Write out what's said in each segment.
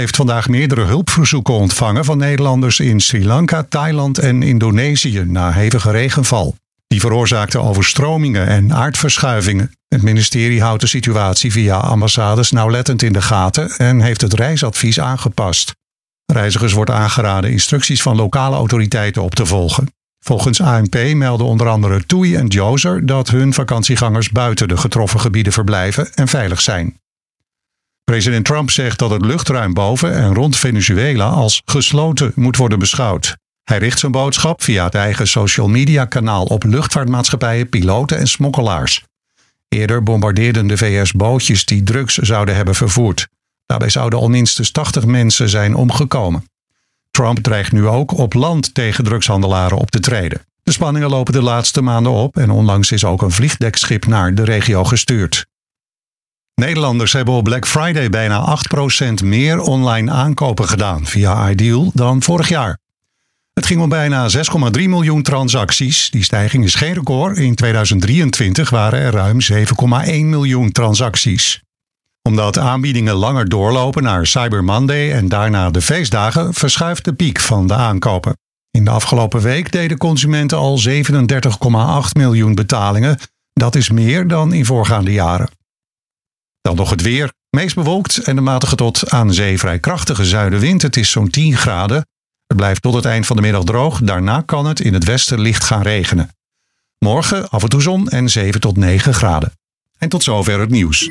heeft vandaag meerdere hulpverzoeken ontvangen van Nederlanders in Sri Lanka, Thailand en Indonesië na hevige regenval. Die veroorzaakte overstromingen en aardverschuivingen. Het ministerie houdt de situatie via ambassades nauwlettend in de gaten en heeft het reisadvies aangepast. Reizigers wordt aangeraden instructies van lokale autoriteiten op te volgen. Volgens ANP melden onder andere TUI en Djoser dat hun vakantiegangers buiten de getroffen gebieden verblijven en veilig zijn. President Trump zegt dat het luchtruim boven en rond Venezuela als gesloten moet worden beschouwd. Hij richt zijn boodschap via het eigen social media kanaal op luchtvaartmaatschappijen, piloten en smokkelaars. Eerder bombardeerden de VS bootjes die drugs zouden hebben vervoerd. Daarbij zouden al minstens 80 mensen zijn omgekomen. Trump dreigt nu ook op land tegen drugshandelaren op te treden. De spanningen lopen de laatste maanden op en onlangs is ook een vliegdekschip naar de regio gestuurd. Nederlanders hebben op Black Friday bijna 8% meer online aankopen gedaan via Ideal dan vorig jaar. Het ging om bijna 6,3 miljoen transacties. Die stijging is geen record. In 2023 waren er ruim 7,1 miljoen transacties. Omdat aanbiedingen langer doorlopen naar Cyber Monday en daarna de feestdagen, verschuift de piek van de aankopen. In de afgelopen week deden consumenten al 37,8 miljoen betalingen. Dat is meer dan in voorgaande jaren. Dan nog het weer. Meest bewolkt en de matige tot aan zee vrij krachtige zuidenwind. Het is zo'n 10 graden. Het blijft tot het eind van de middag droog. Daarna kan het in het westen licht gaan regenen. Morgen af en toe zon en 7 tot 9 graden. En tot zover het nieuws.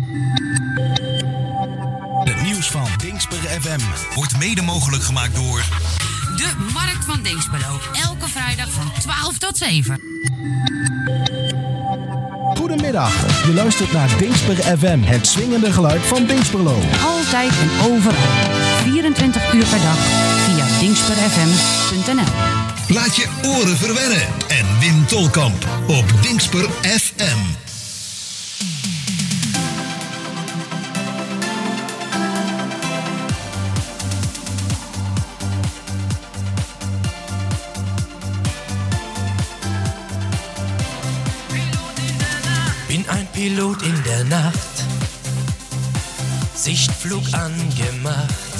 Het nieuws van Dingsper FM wordt mede mogelijk gemaakt door de Markt van Dinxperlo. Elke vrijdag van 12 tot 7. Goedemiddag, je luistert naar Dingsper FM, het swingende geluid van Dinxperlo. Altijd en overal, 24 uur per dag, via dingsperfm.nl. Laat je oren verwennen en Wim Tolkamp op Dingsper FM. Bin ein Pilot in der Nacht, Sichtflug angemacht.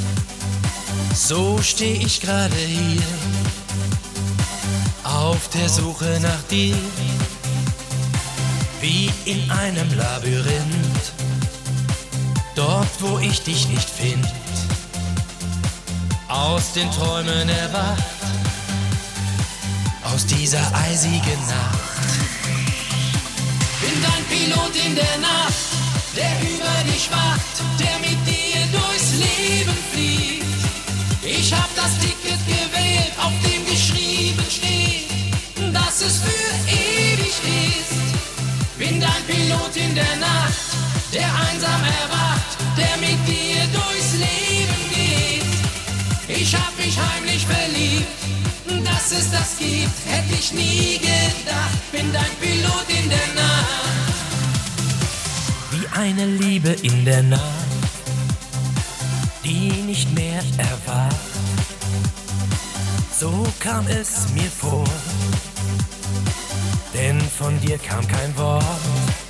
So steh ich gerade hier, auf der Suche nach dir, wie in einem Labyrinth, dort wo ich dich nicht find, aus den Träumen erwacht, aus dieser eisigen Nacht. Bin dein Pilot in der Nacht, der über dich wacht, der mit dir durchs Leben fliegt. Ich hab das Ticket gewählt, auf dem geschrieben steht, dass es für ewig ist. Bin dein Pilot in der Nacht, der einsam erwacht, der mit dir durchs Leben geht. Ich hab mich heimlich verliebt, dass es das gibt, hätte ich nie gedacht. Bin dein Pilot in der Nacht. Wie eine Liebe in der Nacht, die nicht mehr erwacht. So kam es mir vor, denn von dir kam kein Wort.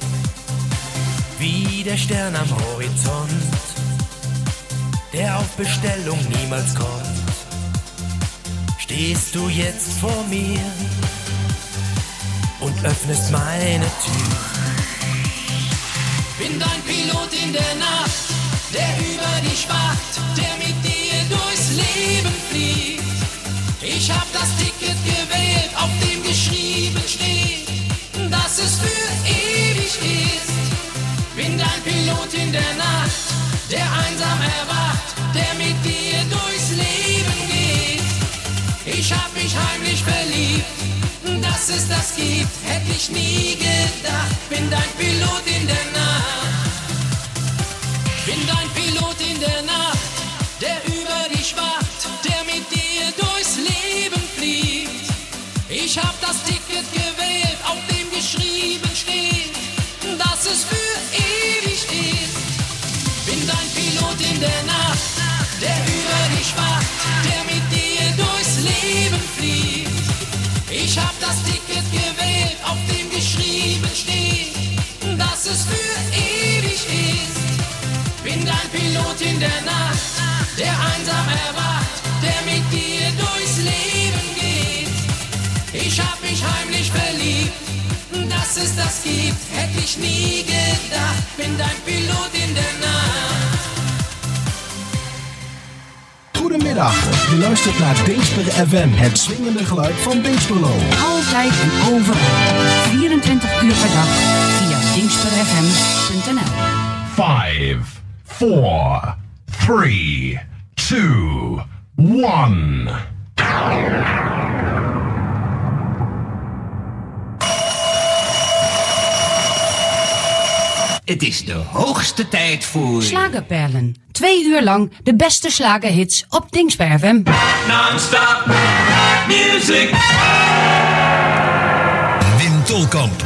Wie der Stern am Horizont, der auf Bestellung niemals kommt. Stehst du jetzt vor mir und öffnest meine Tür. Bin dein Pilot in der Nacht, der über dich wacht, der mit dir durchs Leben fliegt. Ich hab das Ticket gewählt, auf dem geschrieben steht, dass es für ewig ist. Bin dein Pilot in der Nacht, der einsam erwacht, der mit dir durchs Leben geht. Ich hab mich heimlich verliebt, dass es das gibt, hätte ich nie gedacht. Bin dein Pilot in der Nacht. Bin dein Pilot in der Nacht, der über dich wacht, der mit dir durchs Leben fliegt. Ich hab das Ticket gewählt, auf dem geschrieben steht, dass es für ewig ist. Bin dein Pilot in der Nacht, der über dich wacht, der mit dir durchs Leben fliegt. Ich hab das Ticket gewählt, auf dem geschrieben steht, dass es für ewig ist. Bin dein Pilot in der Nacht. das gibt, hätte ich nie gedacht. Bin dein Pilot in der Nacht. Goedemiddag, je luistert naar Dingsper FM, het swingende geluid van Dingsperlo. Altijd en overal. 24 uur per dag via dingsperfm.nl. 5, 4, 3, 2, 1. Het is de hoogste tijd voor... Slagerperlen. 2 uur lang de beste slagerhits op Dingsper FM. Non-stop music. Wim Tolkamp.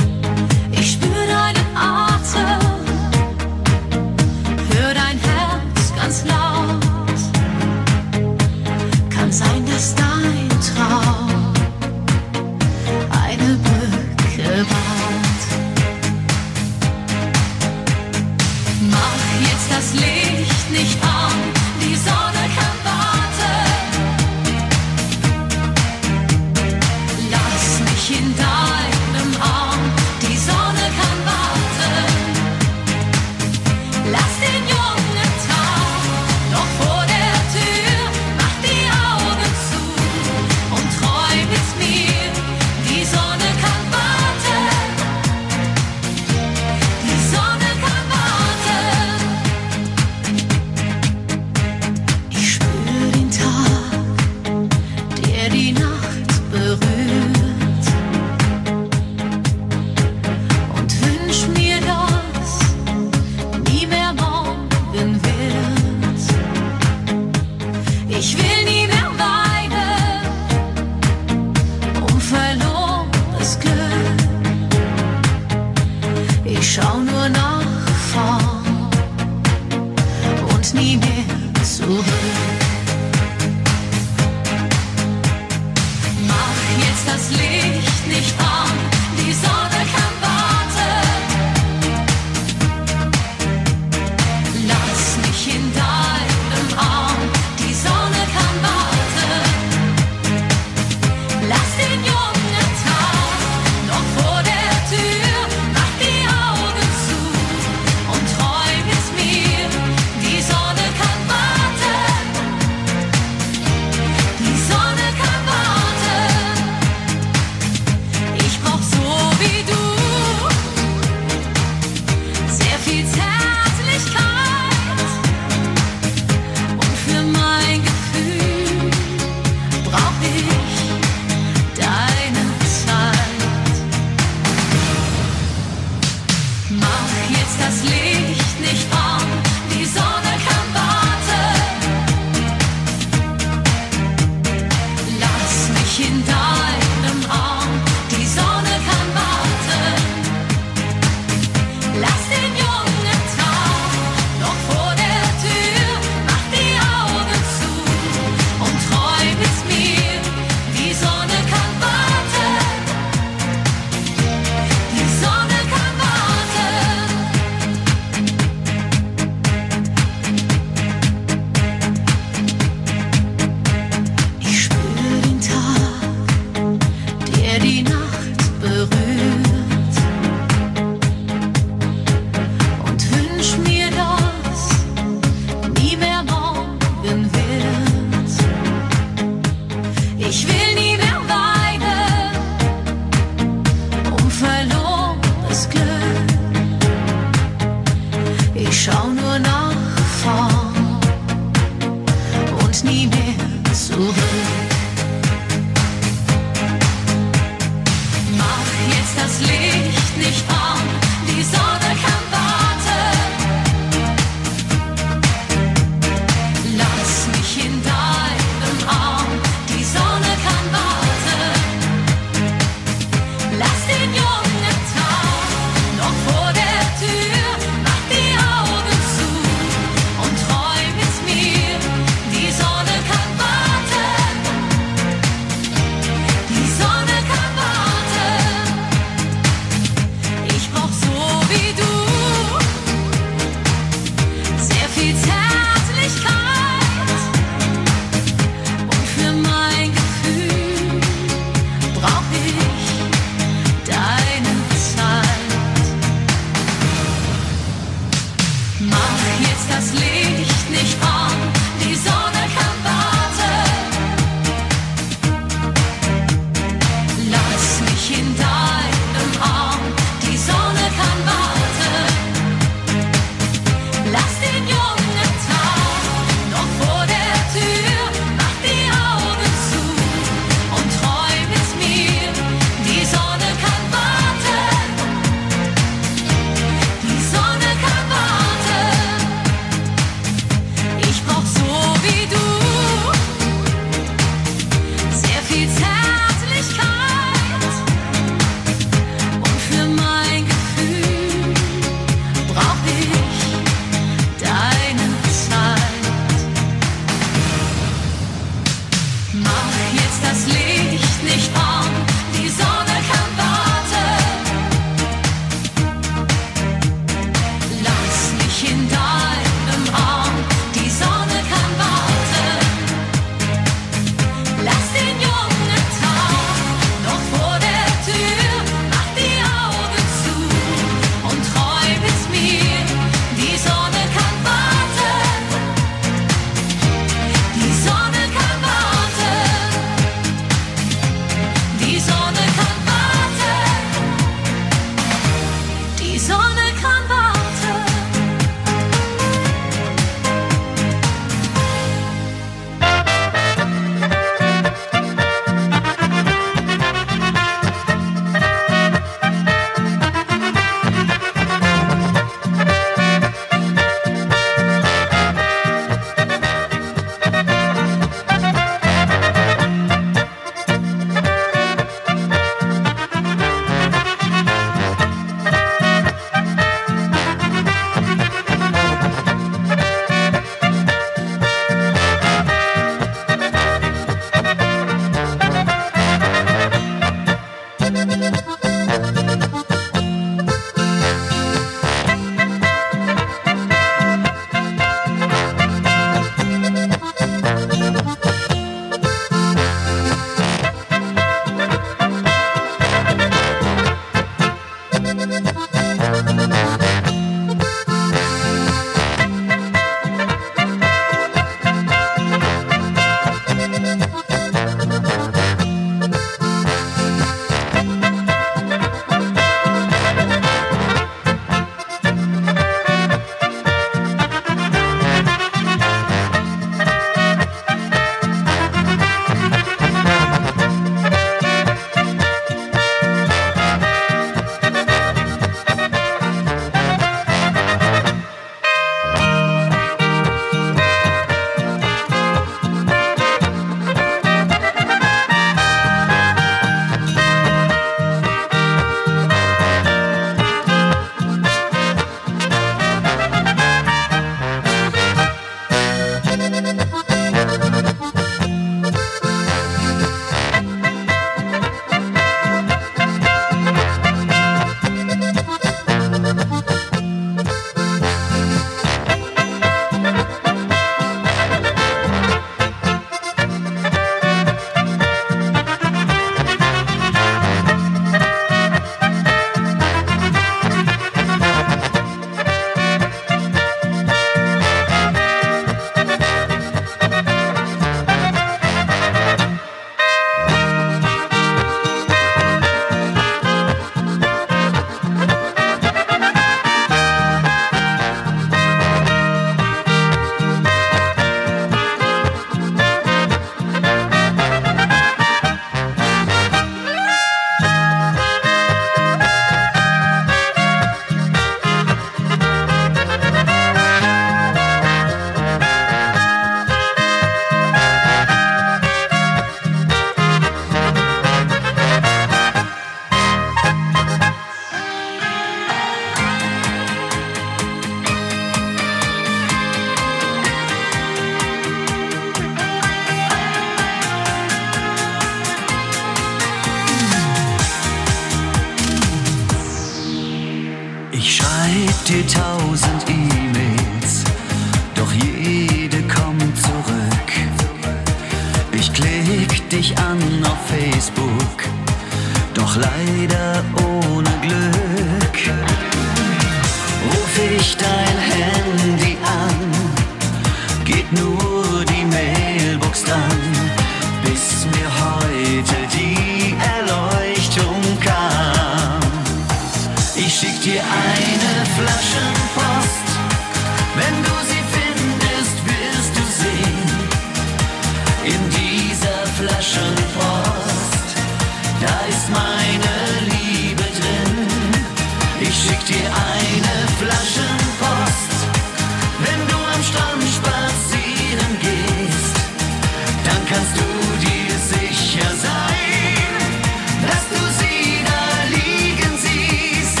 dir 1000 E-Mails, doch jede kommt zurück. Ich klick dich an auf Facebook, doch leider ohne Glück. Ruf ich dein Handy an, geht nur die Mailbox dran, bis mir heute die Erleuchtung kam. Ich schick dir eine Flaschenpost, wenn du sie findest, wirst du sehen. In dieser Flaschenpost, da ist meine Liebe drin. Ich schick dir eine Flaschenpost, wenn du am Strand spazieren gehst, dann kannst du dir sicher sein, dass du sie da liegen siehst.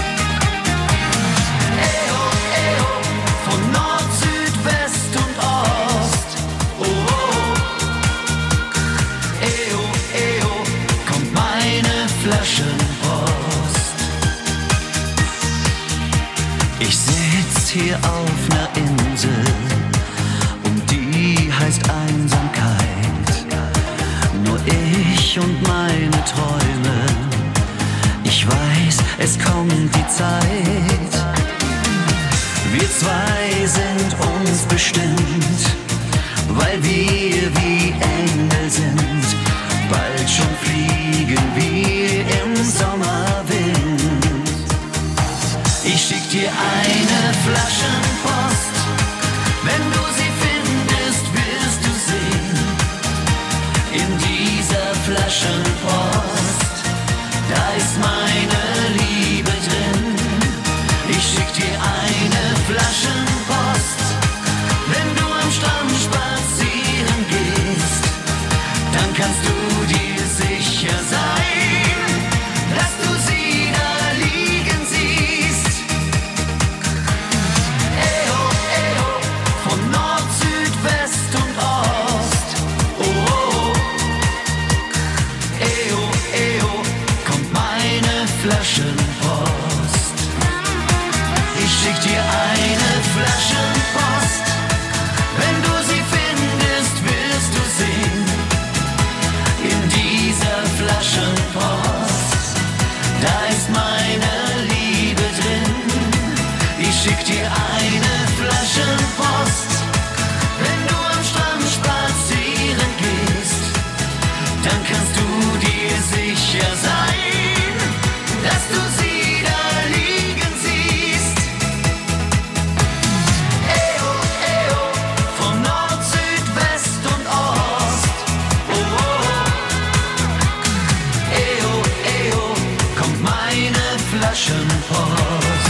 Eho, eho, von Nord, Süd, West und Ost. Oh, oh. Eho, eho, kommt meine Flaschenpost. Ich sitz hier auf ner Insel und die heißt Einsamkeit. Nur ich und meine Träume, ich weiß, es kommt die Zeit. Wir zwei sind uns bestimmt, weil wir wie Engel sind. Bald schon fliegen wir im Sommerwind. Ich schick dir eine Flaschenpost, wenn du sie findest, wirst du sehen. In dieser Flaschenpost, da ist meine Liebe drin. Ich schick dir eine Flaschenpost, wenn du am Strand spazieren gehst, dann kannst du dir sicher sein, dass du sie da liegen siehst. Eho, eho, von Nord, Süd, West und Ost. Oh, oh. Eho, eho, kommt meine Flaschenpost. Ich schick dir eine Flaschenpost, wenn du sie findest, wirst du sehen. In dieser Flaschenpost, da ist meine Liebe drin. Ich schick dir eine Flaschenpost, wenn du am Strand spazieren gehst, dann kannst du dir sicher sein, dass du sie da liegen siehst. Eho, eho, von Nord, Süd, West und Ost. Oh, oh. Eho, eho, kommt meine Flaschenpost.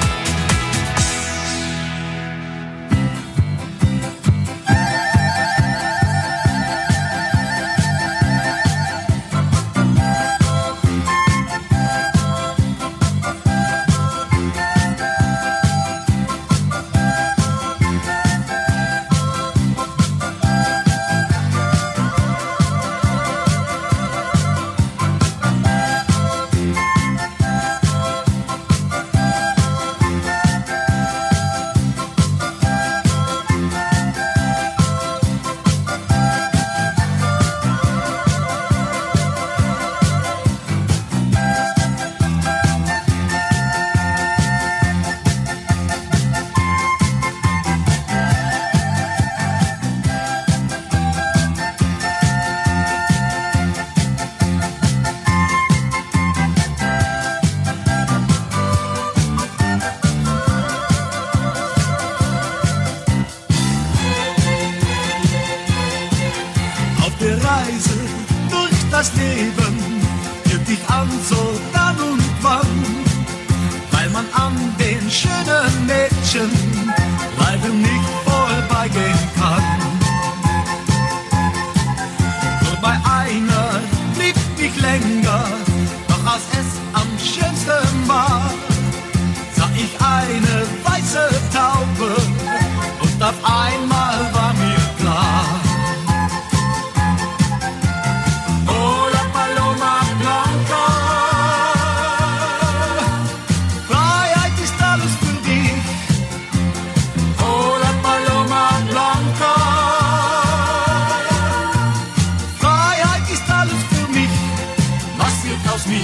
Reise durch das Leben führt dich an, so dann und wann, weil man an den schönen Mädchen leider nicht vorbeigehen kann. Nur bei einer liebt mich länger, doch als es am schönsten war, sah ich eine weiße Taube und auf einmal war mir klar: Freiheit ist alles für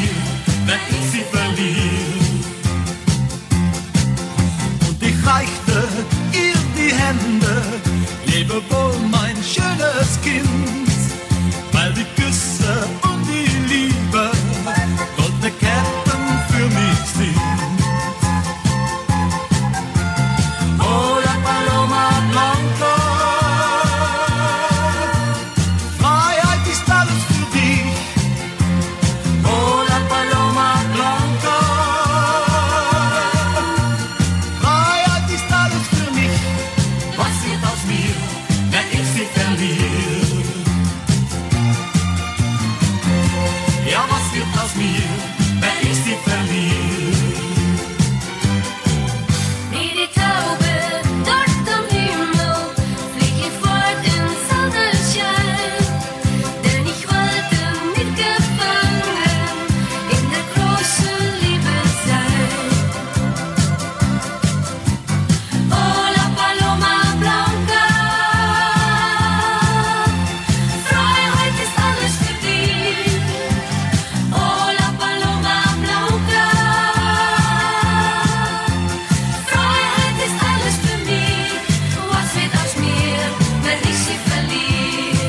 mir, wenn ich sie verliere. Und ich reichte ihr die Hände, lebe wohl mein schönes Kind, weil die Küsse und die Liebe goldene Ketten für mich sind. Oh, la Paloma Blanca, Freiheit ist alles für dich. Oh, la Paloma Blanca, Freiheit ist alles für mich. Was wird aus mir, wenn ich sie verliere? Ja, was wird aus mir, wenn ich sie verliere? Wie die Taube dort am Himmel flieg ich fort ins Sonnenschein, denn ich wollte mitgefangen in der großen Liebe sein. Oh, la Paloma Blanca, Freiheit ist alles für dich. Oh, la Paloma Blanca, Freiheit ist alles für mich. Was wird aus mir, wenn ich sie verliere?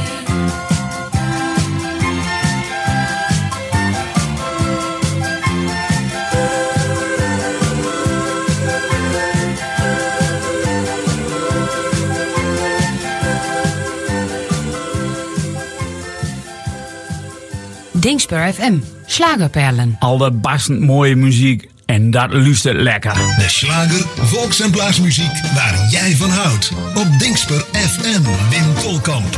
Dingspur FM, Schlagerperlen. Allerbastend mooie muziek en dat luistert lekker. De slager, volks- en blaasmuziek waar jij van houdt. Op Dingspur FM, Wim Tolkamp.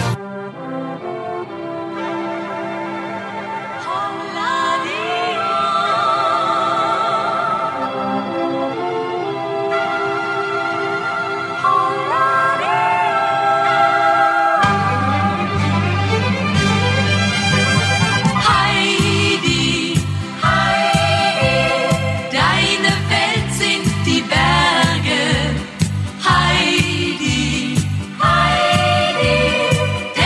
Heidi, Heidi, deine Welt sind die Berge. Heidi, Heidi,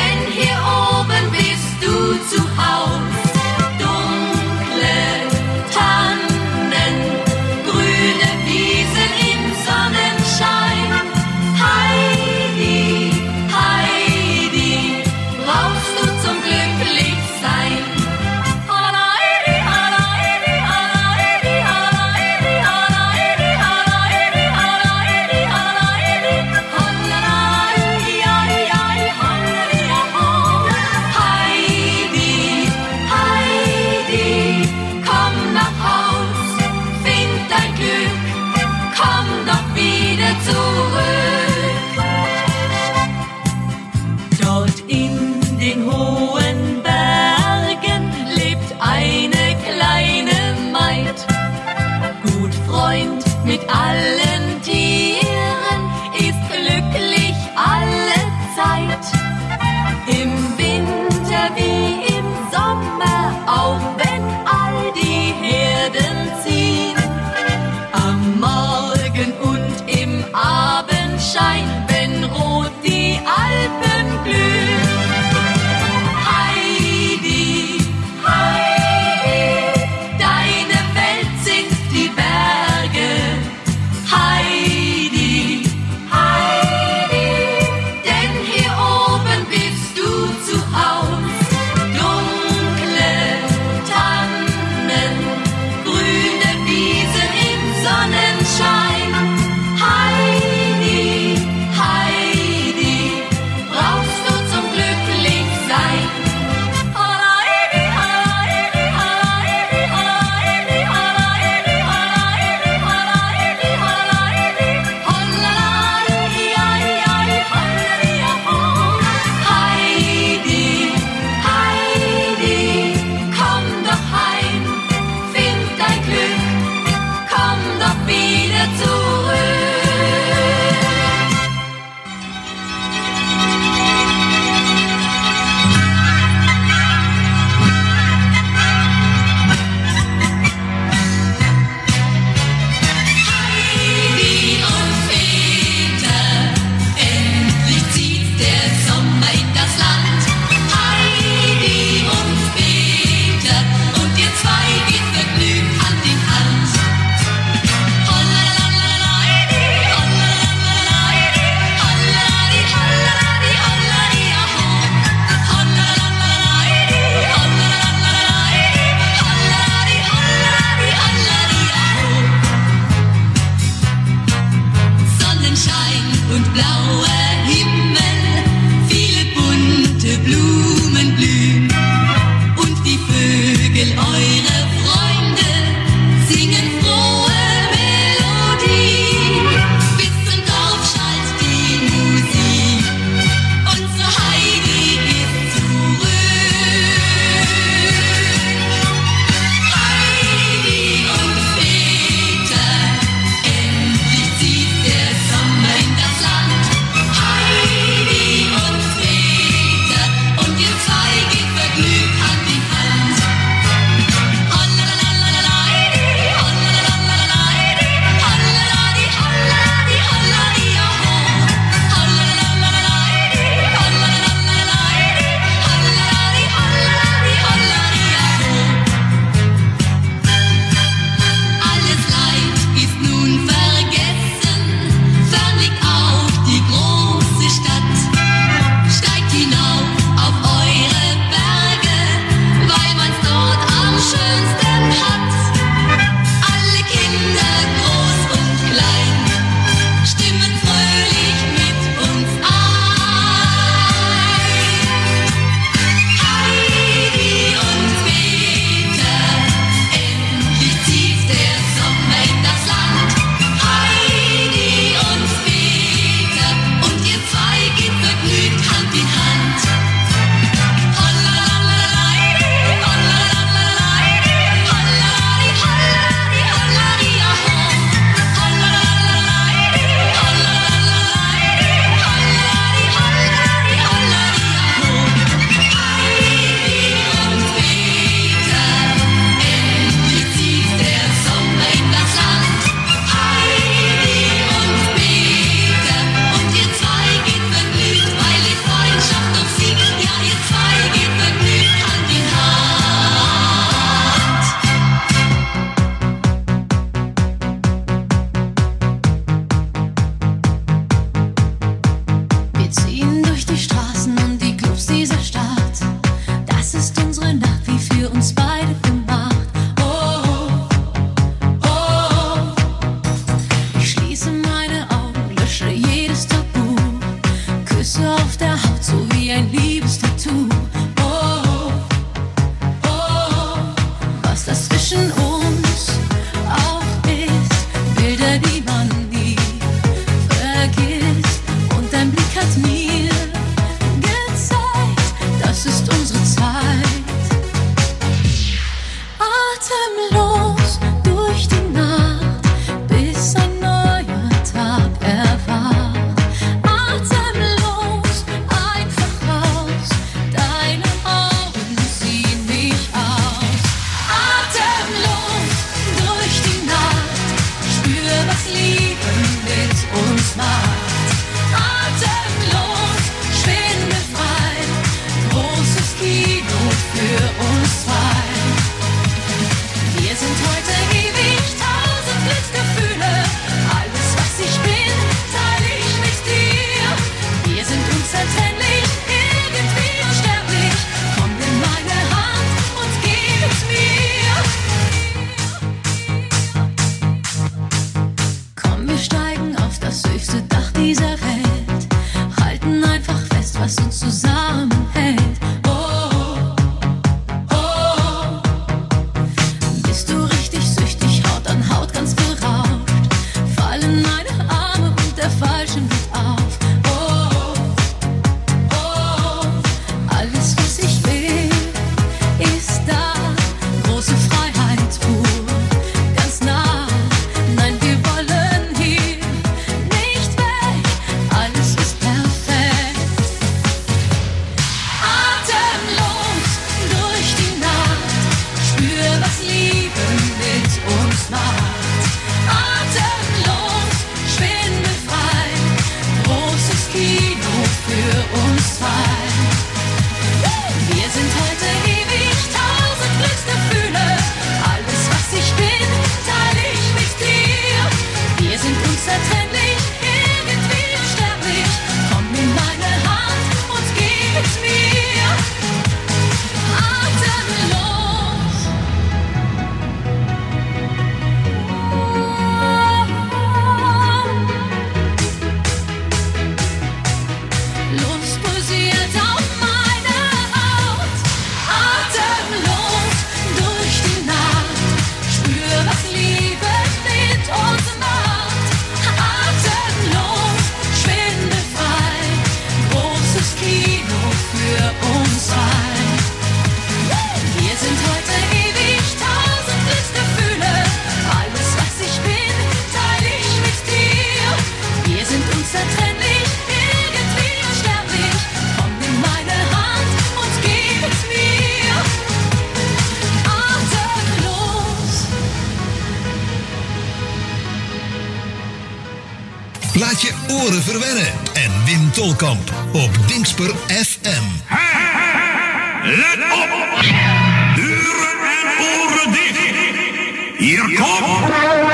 Laat je oren verwennen en Wim Tolkamp op Dingsper FM. Let op! Deuren en oren dicht! Hier komt...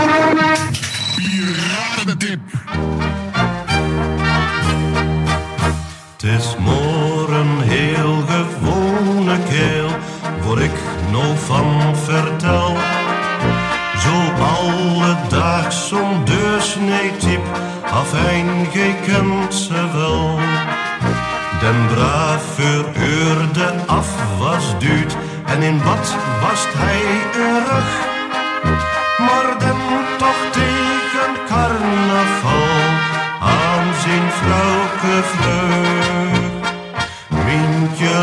Piratentip! Het is maar een heel gewone keel, waar ik nou van vertel. Zo alledaags zo'n deursnee-typ, afijn, gij kent ze wel. Den braaf voor uur de afwas duwt en in bad wast hij erg. Maar dan toch tegen carnaval aan zijn vrouwke vreugd. Mientje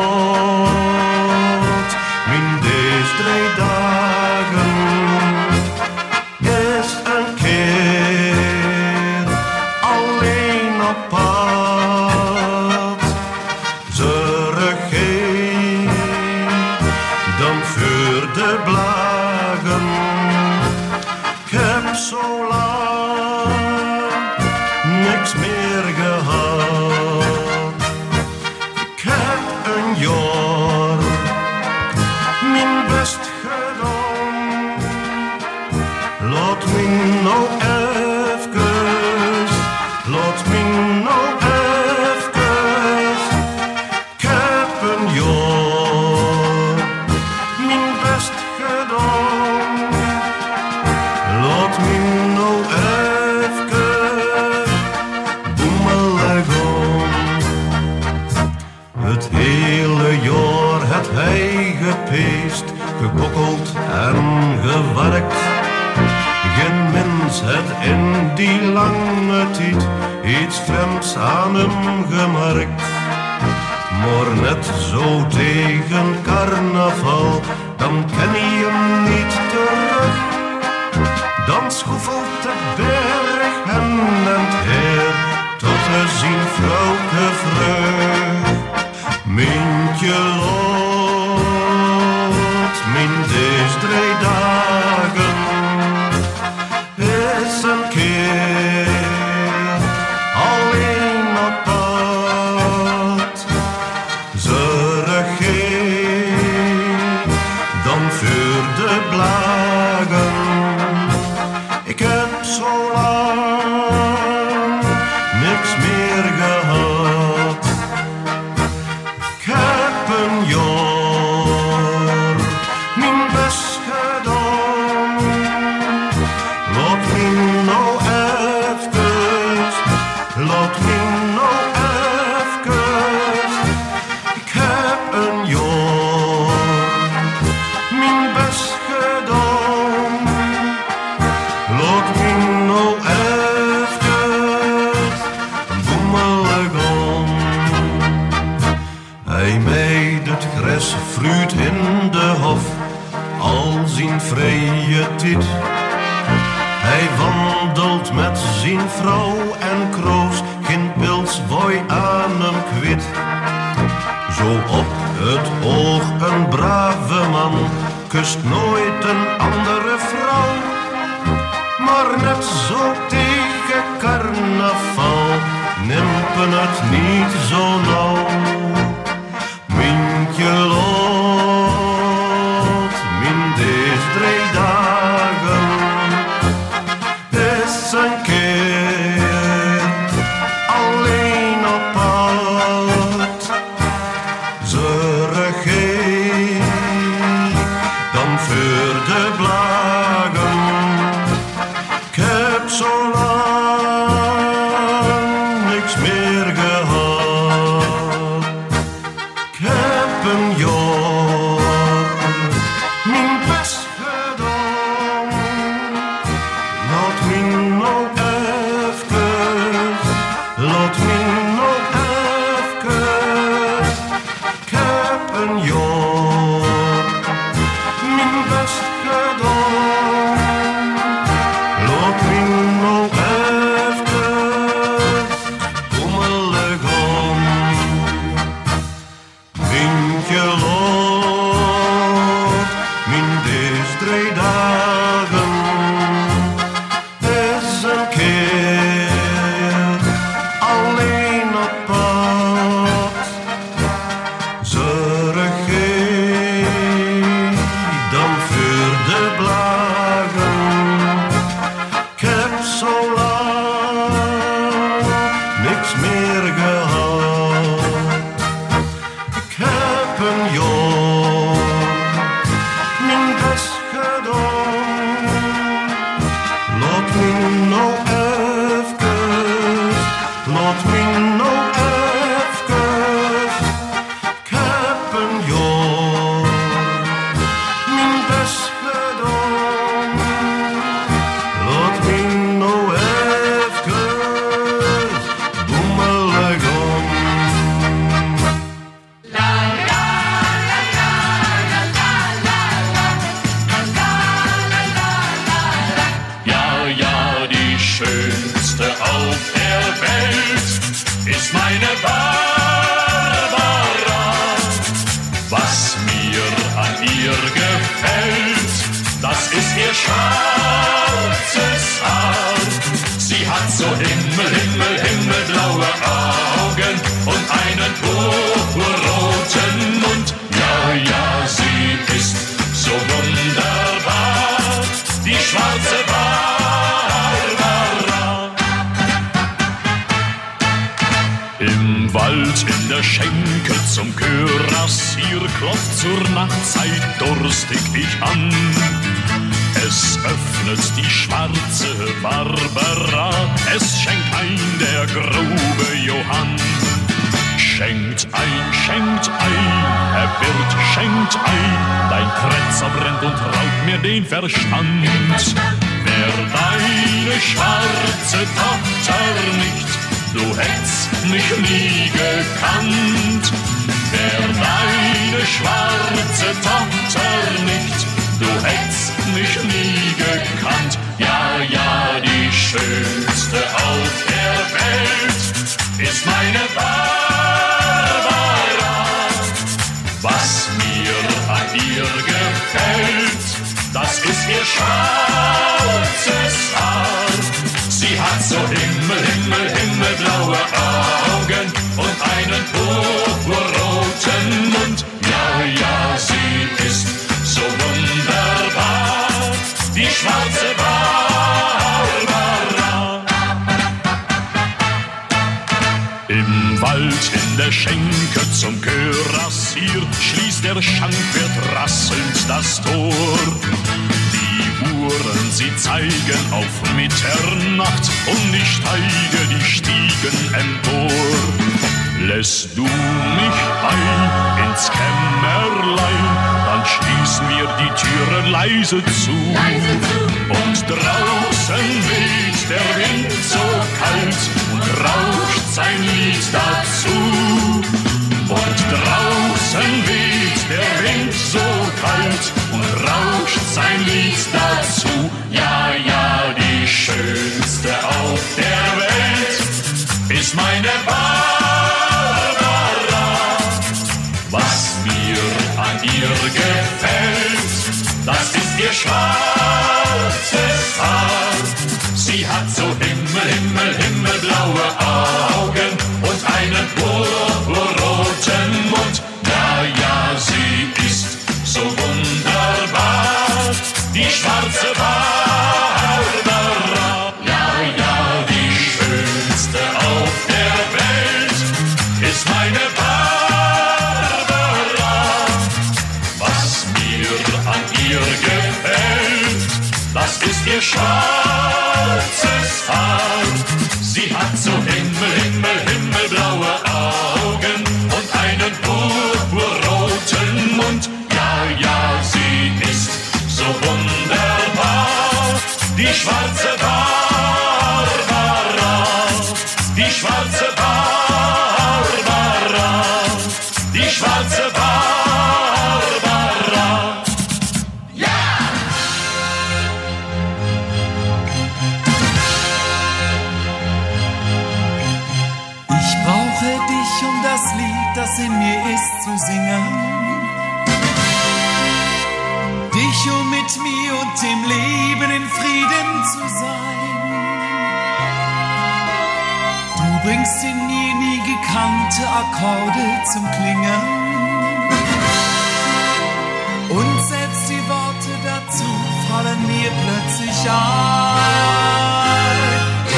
lot, min deze 3 dagen is een keer alleen op pad. Zorg geen dan voor de blagen. Ik heb zo lang niks meer gehad. Ik heb een jaar mijn best gedaan. Laat me nou even, laat me nou even. Ik heb een jaar mijn best gedaan. Laat me nou even boemelig om. Het hele jaar het hij gepeest, gekokkeld en gewerkt. Geen mens het in die lange tijd iets vreemds aan hem gemerkt. Maar net zo tegen carnaval, dan ken je hem niet terug. Dan schoefelt de berg hen en her tot te zien vrouwke vreugd. Mientje lot, min deze 3 dagen is een keer alleen op pad. Zorg geen dan voor de blagen. Ik heb zo lang niks meer gehad. Ik heb een jaar mijn best gedaan. Laat me nou even, laat me nou even. Ik heb een jaar mijn best gedaan. Laat me nou even boemelig om. Hij meed het gras fruit in de hof, al zijn vrije tijd. Hij wandelt met zijn vrouw en kroos, geen pilsboy aan hem kwit. Zo op het oog een brave man, kust nooit een andere vrouw. Maar net zo tegen carnaval, nimpen het niet zo nauw. Mientje lot, min deze 3 dagen is een keer alleen op pad. Zorg geen dan voor de blagen. Ik heb zo lang niks meer gehad. ist meine Barbara. Was mir an ihr gefällt, das ist ihr schwarzes Haar. Sie hat so himmelblaue Augen und einen purpurroten Mund. Ja, sie ist so wunderbar, die schwarze Barbara. Im Wald in der Schenke zum Kürassier klopft zur Nachtzeit durstig ich an. Es öffnet die schwarze Barbara, es schenkt ein der grobe Johann. Schenkt ein, Herr Wirt, schenkt ein, dein Kränzer brennt und raubt mir den Verstand. Wär deine schwarze Tochter nicht, du hättest mich nie gekannt. Wär deine schwarze Tochter nicht, du hättest mich nie gekannt. Ja, die schönste auf der Welt ist meine Barbara. Was mir an ihr gefällt, das ist ihr schwarzes Haar. Sie hat so himmelblaue Augen und einen purpurroten Mund. Ja, sie ist so wunderbar, die schwarze Barbara. Im Wald in der Schenke zum Kürassier schließt der Schankwirt rasselnd das Tor. Die Uhren, sie zeigen auf Mitternacht und ich steige die Stiegen empor. Lässt du mich ein ins Kämmerlein, dann schließen wir die Türen leise zu. Und draußen weht der Wind so kalt und rauscht sein Lied dazu. Und draußen weht der Wind so kalt und rauscht sein Lied dazu. Ja, die schönste auf der Welt ist meine Barbara. Was mir an ihr gefällt, das ist ihr schwarzes Haar. Sie hat so himmelblaue Augen und einen purpurroten Mund. Ja, sie ist so wunderbar, die schwarze Barbara. Ja, die schönste auf der Welt ist meine Barbara. Was mir an ihr gefällt, das ist ihr schwarzes Haar. Sie hat so himmelblaue Augen und einen purpurroten Mund. Ja, sie ist so wunderbar, die schwarze Barbara. Die schwarze Barbara, die schwarze Barbara. Ich brauche dich, um das Lied, das in mir ist, zu singen. Dich, um mit mir und dem Leben in Frieden zu sein. Du bringst in mir nie gekannte Akkorde zum Klingen. Und selbst die Worte dazu fallen mir plötzlich ein.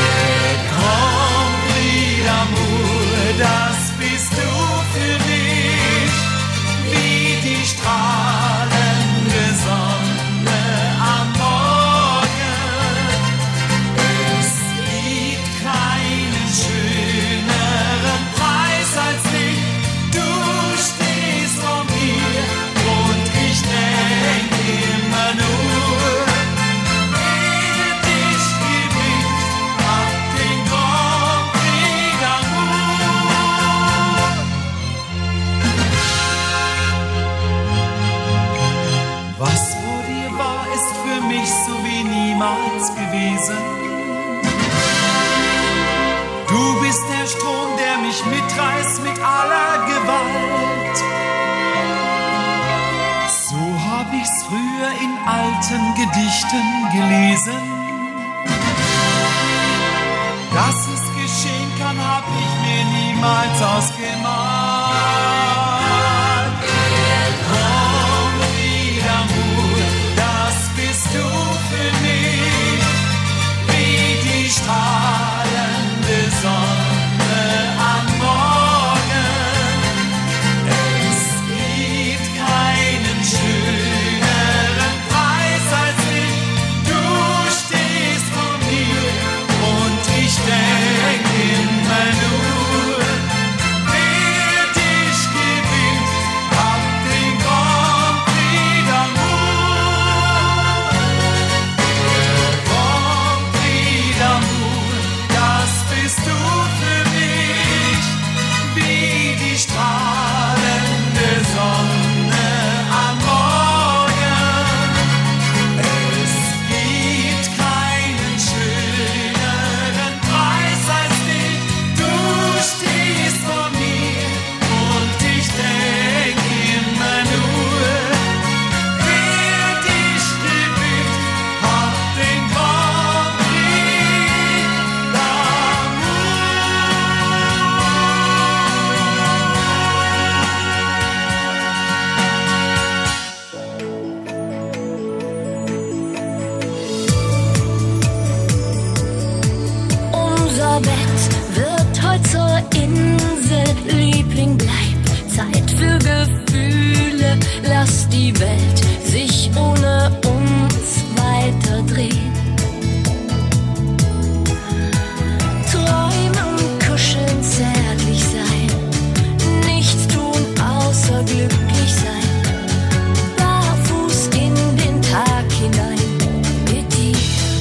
Das bist du für mich, wie die strahlende Sonne am Morgen. Es gibt keinen schöneren Preis als dich. Du stehst vor mir und ich denk immer nur, ehe dich gewinnt, ab den Grand Prix d'Amour. Was vor dir war, ist für mich so wie niemals gewesen. Du bist der Strom, der mich dich mitreißt mit aller Gewalt. So hab ich's früher in alten Gedichten gelesen. Dass es geschehen kann, hab ich mir niemals ausgemalt. Komm wieder, Mut, das bist du für mich, wie die strahlende Sonne am Morgen. Es gibt keinen schöneren Preis als ich. Du stehst vor mir und ich denk immer nur, wer dich gewinnt, hat den Grand Prix d'amour. Der Grand Prix d'amour, das bist du für mich, wie die strahlende Sonne am Morgen. Es gibt keinen schöneren Preis als dich. Du stehst vor mir und ich denk immer nur, wer dich gewinnt, hat den Grand Prix Unser Bett wird heute zur Insel, Liebling, bleib. Zeit für Gefühle, lass die Welt sich ohne uns weiter drehen. Träumen, kuscheln, zärtlich sein, nichts tun außer glücklich sein. Barfuß in den Tag hinein mit dir.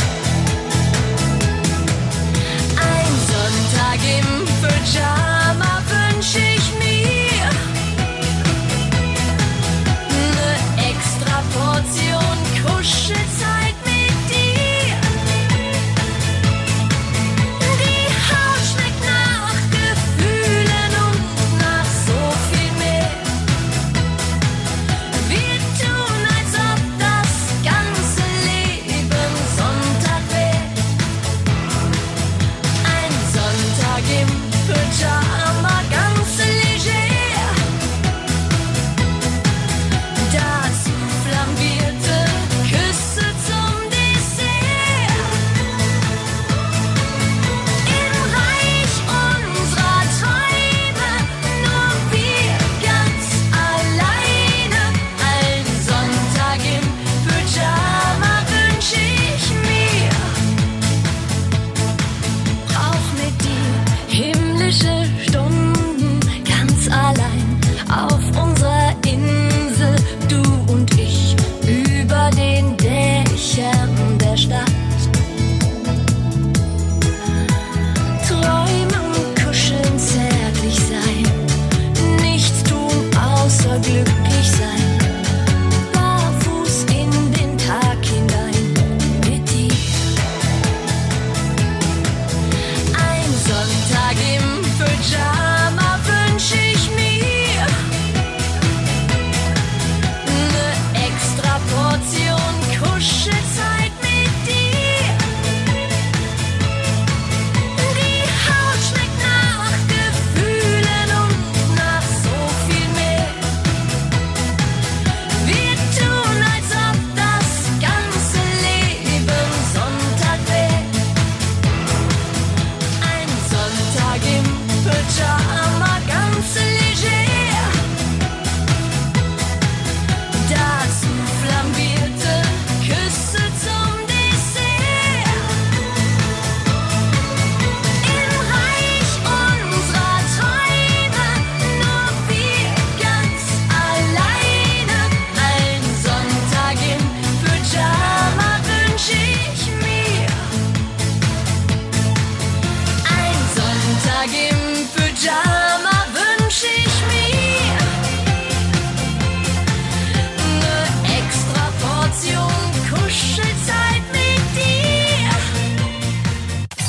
Ein Sonntag im Pyjama wünsch ich mir. Ne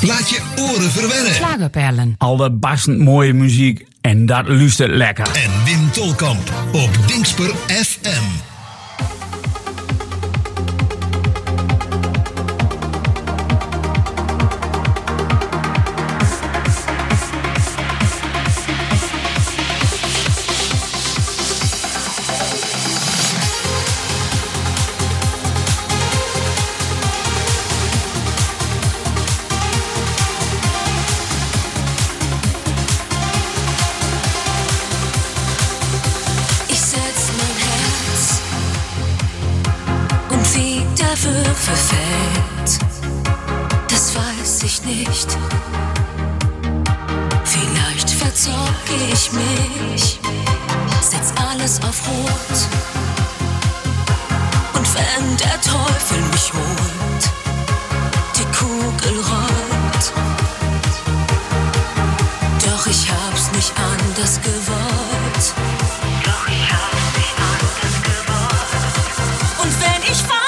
Laat je oren verwennen. Slagerperlen. Allerbastend mooie muziek en dat luistert lekker. En Wim Tolkamp op Dingsper FM. Verfällt, das weiß ich nicht. Vielleicht verzocke ich mich, setz alles auf Rot. Und wenn der Teufel mich holt, die Kugel rollt. Doch ich hab's nicht anders gewollt. Doch ich hab's nicht anders gewollt. Und wenn ich fall,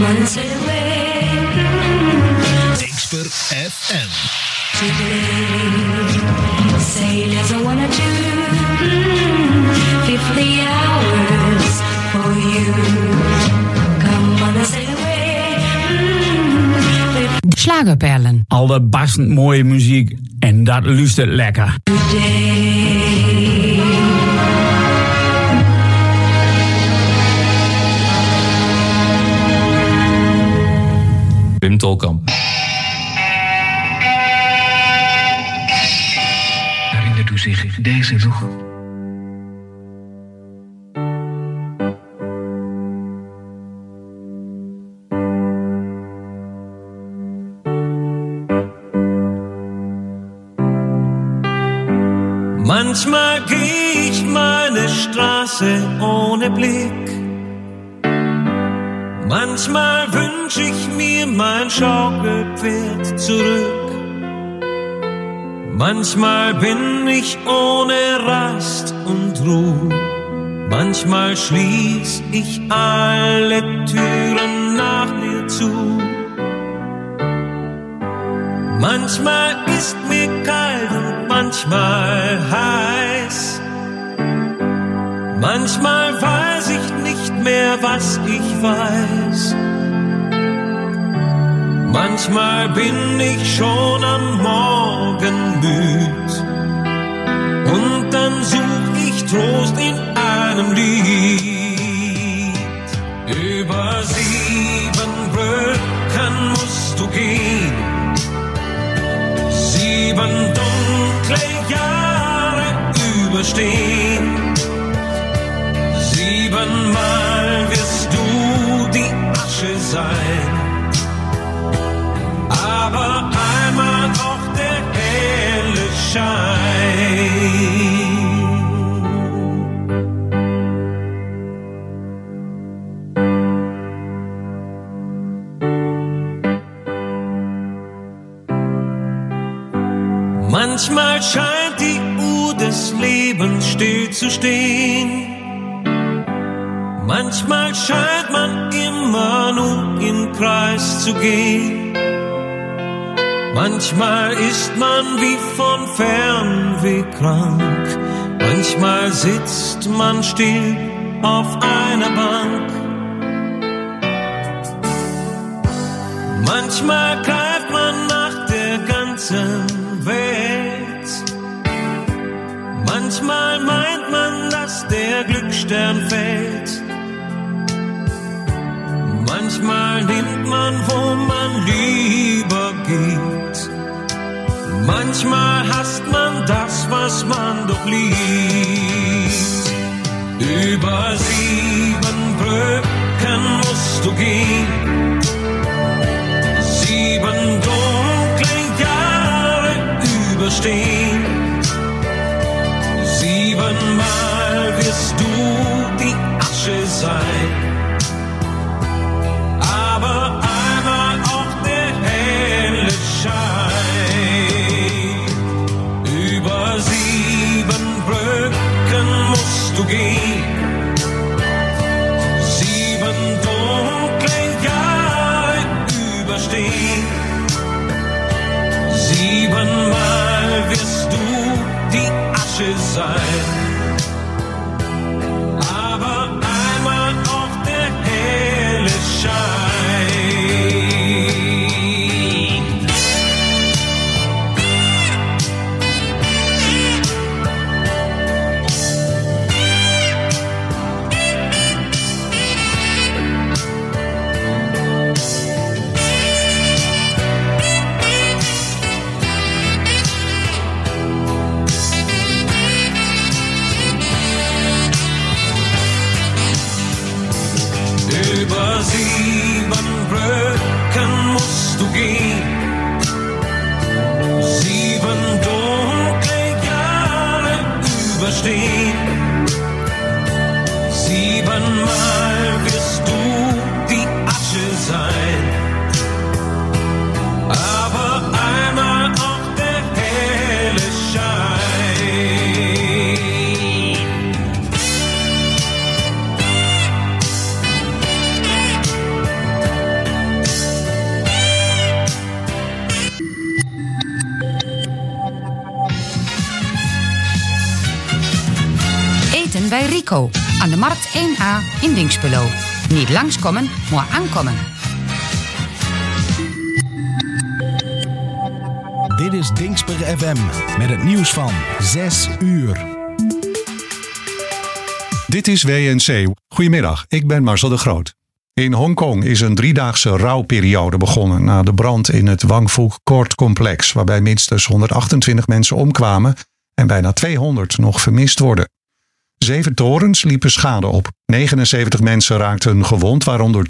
on, sail away. Dingsper FM. Sailors are 1 or 2, 50 hours for you. Come on and sail away. Slagerperlen. Al dat barstend mooie muziek en dat luistert lekker. Wim Tolkamp. Herinnert u zich deze nog? Manchmal geh ich meine Straße ohne Blick. Manchmal wünsch ich mir mein Schaukelpferd zurück. Manchmal bin ich ohne Rast und Ruhe. Manchmal schließ ich alle Türen nach mir zu. Manchmal ist mir kalt und manchmal heiß. Manchmal weiß ich nicht mehr, was ich weiß. Manchmal bin ich schon am Morgen müd. Und dann such ich Trost in einem Lied. Über 7 Brücken musst du gehen. 7 dunkle Jahre überstehen. 7-mal wirst du die Asche sein. Aber einmal auch der helle Schein. Manchmal scheint die Uhr des Lebens still zu stehen. Manchmal scheint man immer nur im Kreis zu gehen. Manchmal ist man wie von Fernweh krank. Manchmal sitzt man still auf einer Bank. Manchmal greift man nach der ganzen Welt. Manchmal meint man, dass der Glücksstern fällt. Manchmal nimmt man, wo man lieber geht. Manchmal hasst man das, was man doch liebt. Über 7 Brücken musst du gehen. 7 dunkle Jahre überstehen. 7-mal wirst du die Asche sein. Aber einmal auch der helle Schein. Über 7 Brücken musst du gehen. 7 dunkle Jahre überstehen. 7-mal wirst du die Asche sein. Aber einmal auch Eco aan de Markt 1A in Dinxperlo. Niet langskomen, maar aankomen. Dit is Dinxper FM met het nieuws van 6 uur. Dit is WNC. Goedemiddag, ik ben Marcel de Groot. In Hongkong is een 3-daagse rouwperiode begonnen na de brand in het Wang Fuk Court complex, waarbij minstens 128 mensen omkwamen en bijna 200 nog vermist worden. 7 torens liepen schade op. 79 mensen raakten gewond, waaronder